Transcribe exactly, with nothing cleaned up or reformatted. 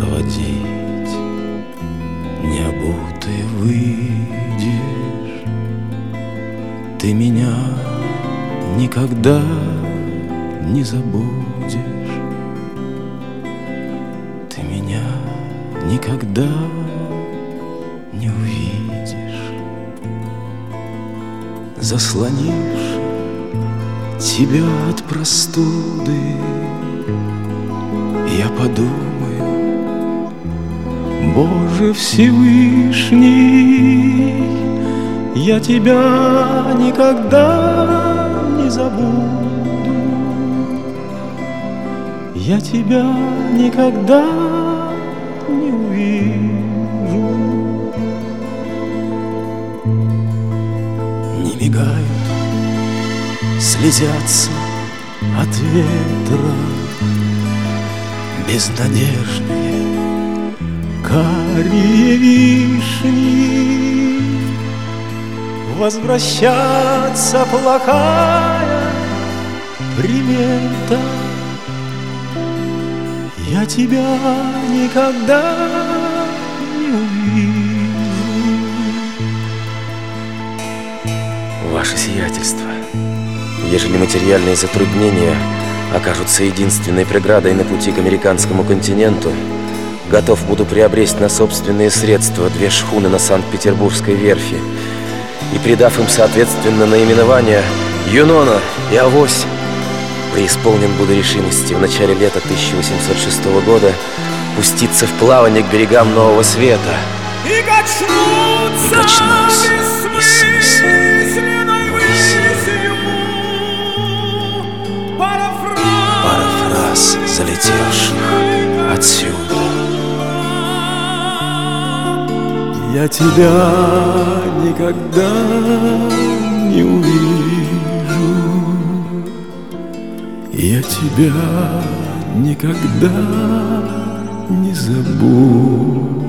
проводить. Необутый выйдешь, ты меня никогда не забудешь. Ты меня никогда не увидишь. Заслонишь тебя от простуды, я подумаю: Боже Всевышний, я тебя никогда не забуду. Я тебя никогда не увижу. Не мигают, слезятся от ветра безнадежные карие вишни. Возвращаться плохая примета. Я тебя никогда не увижу. Ваше сиятельство, ежели материальные затруднения окажутся единственной преградой на пути к американскому континенту, готов буду приобрести на собственные средства две шхуны на Санкт-Петербургской верфи и, придав им соответственно наименования «Юнона» и «Авось», преисполнен буду решимости в начале лета тысяча восемьсот шестого года пуститься в плавание к берегам Нового Света. И качнуться, и качнуться бессмысленной высью. Пара фраз, залетевших отсюда. Я тебя никогда не увижу. Я тебя никогда не забуду.